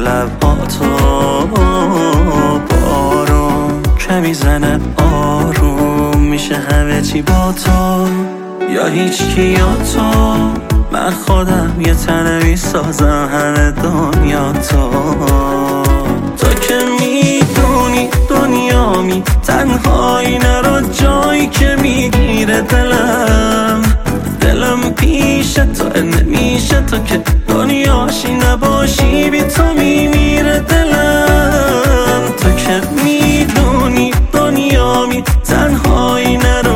لباتو، بارون که میزنه آروم میشه همه چی با تو، یا هیچ کی یا تو. من خودم یه تنه میسازم همه دنیا تو که میدونی دنیامی تنهایی، نرو جایی که میگیره دلم پیش تو، نمیشه تو که دنیاشی نباشی، بی تو میمیره